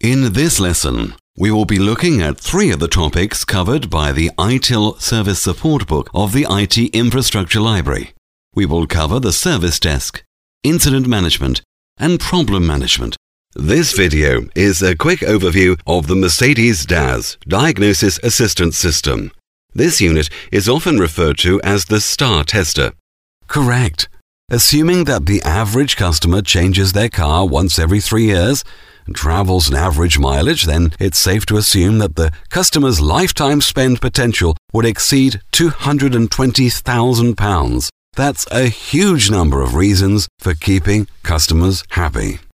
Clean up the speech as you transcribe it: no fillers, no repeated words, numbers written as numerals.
In this lesson, we will be looking at 3 of the topics covered by the ITIL Service Support Book of the IT Infrastructure Library. We will cover the Service Desk, Incident Management, and Problem Management. This video is a quick overview of the Mercedes DAS, Diagnosis Assistance System. This unit is often referred to as the STAR tester. Correct. Assuming that the average customer changes their car once every 3 years and travels an average mileage, then it's safe to assume that the customer's lifetime spend potential would exceed £220,000. That's a huge number of reasons for keeping customers happy.